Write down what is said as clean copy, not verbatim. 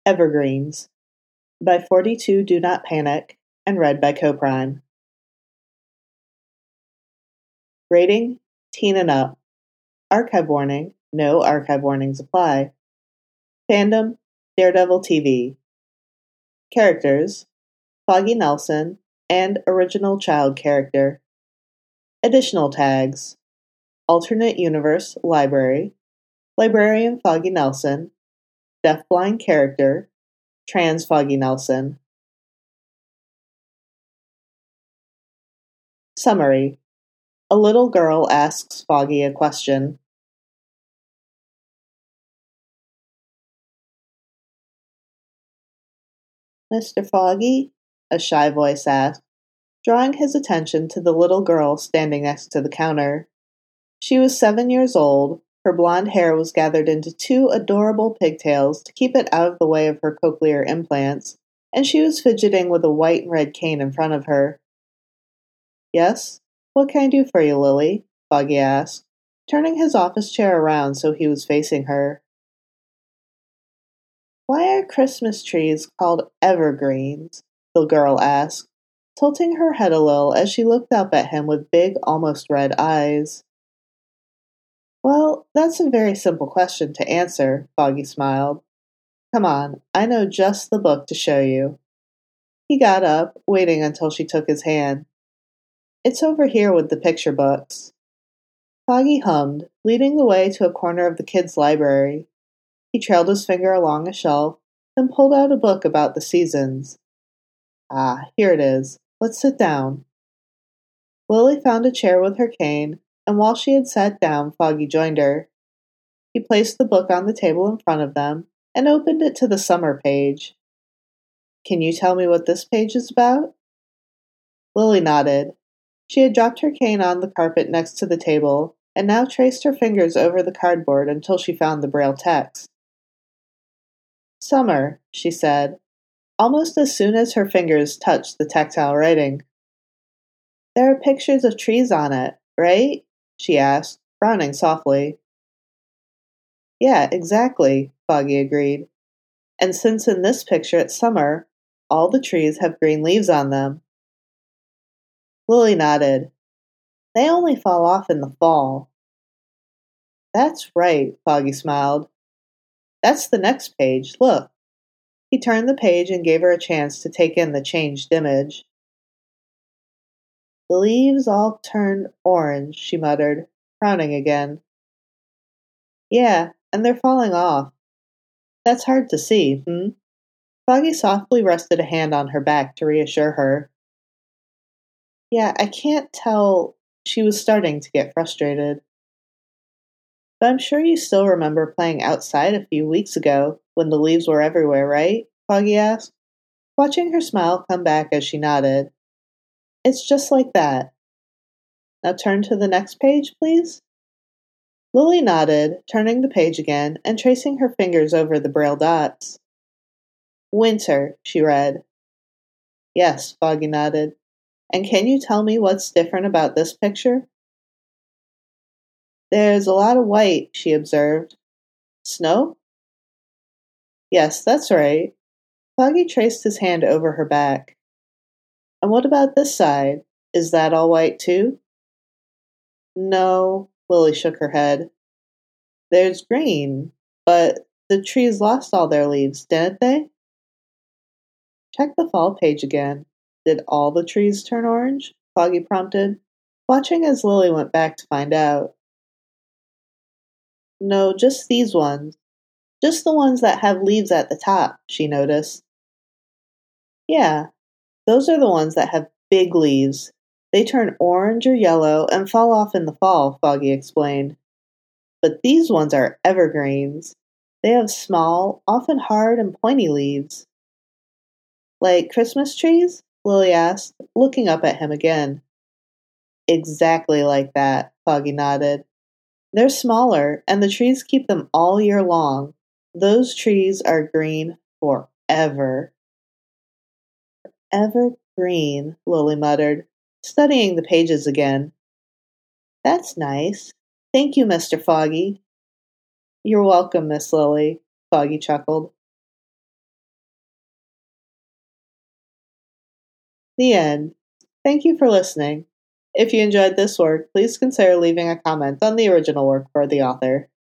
Evergreens by 42 Do Not Panic and read by Coprime. Rating: Teen and up. Archive warning: no archive warnings apply. Fandom: Daredevil TV. Characters: Foggy Nelson and original child character. Additional tags: Alternate Universe Library, Librarian Foggy Nelson, Deafblind Character, Trans Foggy Nelson. Summary: A little girl asks Foggy a question. "Mr. Foggy?" a shy voice asked, drawing his attention to the little girl standing next to the counter. She was 7 years old, her blonde hair was gathered into two adorable pigtails to keep it out of the way of her cochlear implants, and she was fidgeting with a white and red cane in front of her. "Yes? What can I do for you, Lily?" Foggy asked, turning his office chair around so he was facing her. "Why are Christmas trees called evergreens?" the girl asked, tilting her head a little as she looked up at him with big, almost red eyes. "Well, that's a very simple question to answer," Foggy smiled. "Come on, I know just the book to show you." He got up, waiting until she took his hand. "It's over here with the picture books." Foggy hummed, leading the way to a corner of the kids' library. He trailed his finger along a shelf, then pulled out a book about the seasons. "Ah, here it is. Let's sit down." Lily found a chair with her cane, and while she had sat down, Foggy joined her. He placed the book on the table in front of them and opened it to the summer page. "Can you tell me what this page is about?" Lily nodded. She had dropped her cane on the carpet next to the table and now traced her fingers over the cardboard until she found the Braille text. "Summer," she said, almost as soon as her fingers touched the tactile writing. "There are pictures of trees on it, right?" she asked, frowning softly. "Yeah, exactly," Foggy agreed. "And since in this picture it's summer, all the trees have green leaves on them." Lily nodded. "They only fall off in the fall." "That's right," Foggy smiled. "That's the next page, look." He turned the page and gave her a chance to take in the changed image. "The leaves all turned orange," she muttered, frowning again. "Yeah, and they're falling off. That's hard to see, Foggy softly rested a hand on her back to reassure her. "Yeah, I can't tell." She was starting to get frustrated. "But I'm sure you still remember playing outside a few weeks ago, when the leaves were everywhere, right?" Foggy asked, watching her smile come back as she nodded. "It's just like that. Now turn to the next page, please." Lily nodded, turning the page again and tracing her fingers over the Braille dots. "Winter," she read. "Yes," Foggy nodded. "And can you tell me what's different about this picture?" "There's a lot of white," she observed. "Snow?" "Yes, that's right." Foggy traced his hand over her back. "And what about this side? Is that all white too?" "No," Lily shook her head. "There's green, but the trees lost all their leaves, didn't they?" "Check the fall page again. Did all the trees turn orange?" Foggy prompted, watching as Lily went back to find out. "No, just these ones. Just the ones that have leaves at the top," she noticed. "Yeah, those are the ones that have big leaves. They turn orange or yellow and fall off in the fall," Foggy explained. "But these ones are evergreens. They have small, often hard and pointy leaves." "Like Christmas trees?" Lily asked, looking up at him again. "Exactly like that," Foggy nodded. "They're smaller, and the trees keep them all year long. Those trees are green forever." "Evergreen," Lily muttered, studying the pages again. "That's nice. Thank you, Mr. Foggy." "You're welcome, Miss Lily," Foggy chuckled. The end. Thank you for listening. If you enjoyed this work, please consider leaving a comment on the original work for the author.